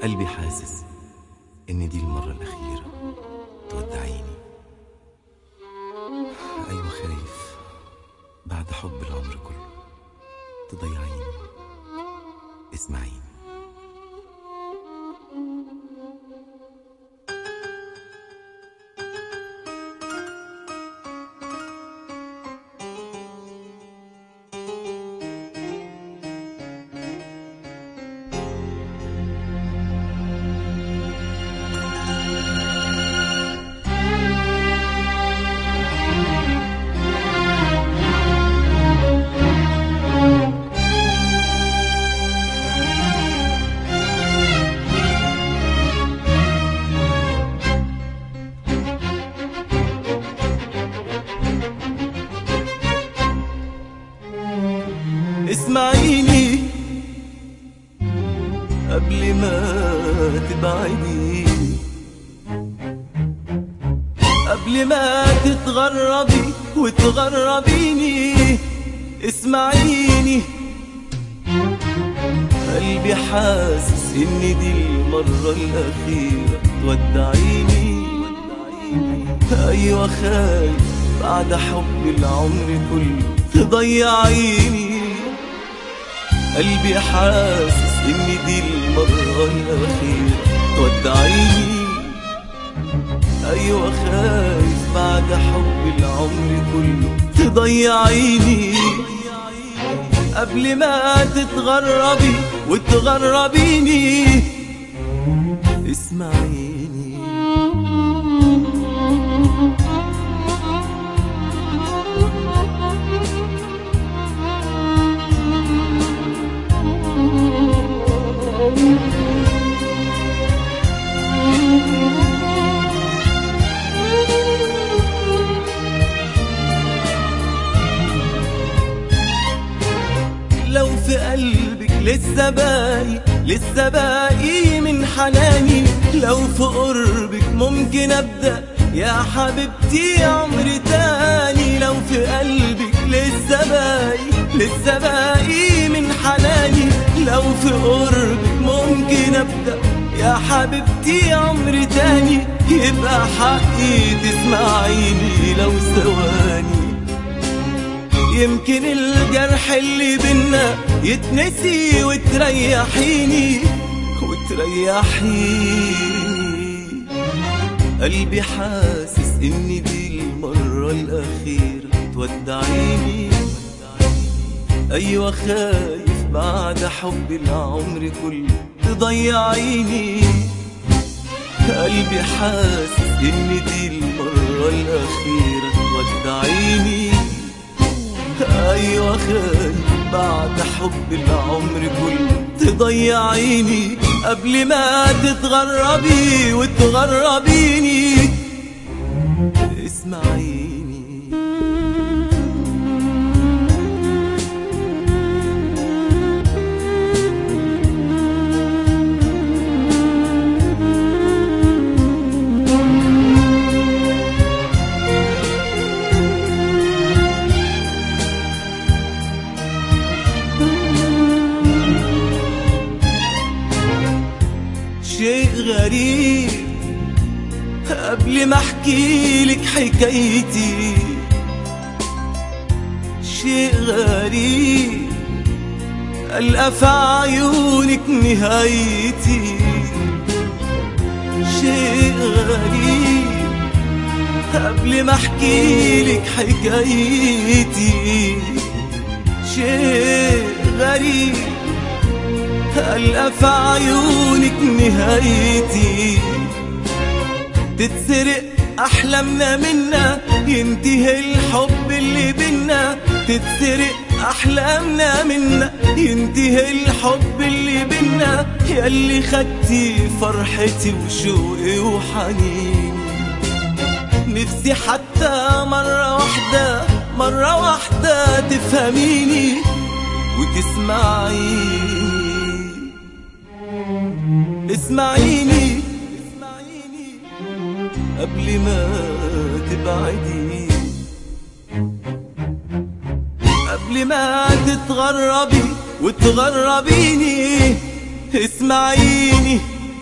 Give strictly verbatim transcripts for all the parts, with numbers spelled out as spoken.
قلبي حاسس إن دي المرة الأخيرة تودعيني. أيوة خايف بعد حب العمر كله تضيعيني. اسمعيني. اسمعيني قبل ما تبعدي، قبل ما تتغربي وتغربيني. اسمعيني قلبي حاسس ان دي المرة الأخيرة تودعيني. ايوه خايف بعد حب العمر كله تضيعيني. قلبي حاسس ان دي المرة الأخيرة تودعيني. ايوه خايف بعد حب العمر كله تضيعيني. قبل ما تتغربي وتغربيني. اسمعيني لو في قلبك لسه باقي لسه باقي من حناني. لو في قربك ممكن ابدأ يا حبيبتي عمر تاني. لو في قلبك لسه باقي لسه باقي من حناني. لو في قربك ممكن ابدأ يا حبيبتي عمر تاني. يبقى حقي تسمعيني لو ثواني. يمكن الجرح اللي بينا يتنسي وتريحيني وتريحيني. قلبي حاسس ان دي المرة الأخيرة تودعيني. ايوه خايف بعد حب العمر كله تضيعيني. قلبي حاسس ان دي المرة الأخيرة تودعيني. ايوه خايف بعد حب العمر كله تضيعيني. قبل ما تتغربي وتغربيني. اسمعيني شيء غريب قبل ما احكي لك حكايتي. شيء غريب ألقى في عيونك نهايتي. شيء غريب قبل ما احكي لك حكايتي. شيء غريب ألقى في عيونك نهايتي. تتسرق أحلامنا منا ينتهي الحب اللي بينا. تتسرق أحلامنا منا ينتهي الحب اللي بينا. ياللي خدتي فرحتي وشوقي وحنيني. نفسي حتى مرة واحدة مرة واحدة تفهميني وتسمعيني. اسمعيني قبل ما تبعدي. قبل ما تتغربي وتغربيني. اسمعيني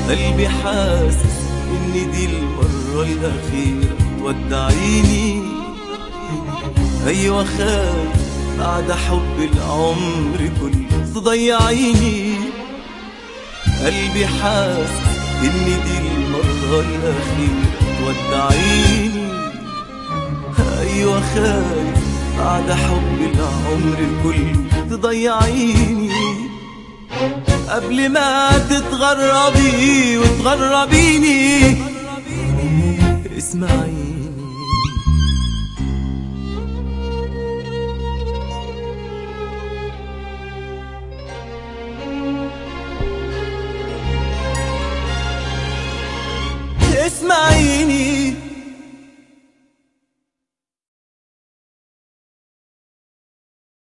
قلبي حاسس إن دي المرة الأخيرة تودعيني. أيوة خايف بعد حب العمر كله تضيعيني. قلبي حاسس إن دي المرة الأخيرة تودعيني. أيوة خايف بعد حب العمر كله تضيعيني. قبل ما تتغربي وتغربيني اسمعيني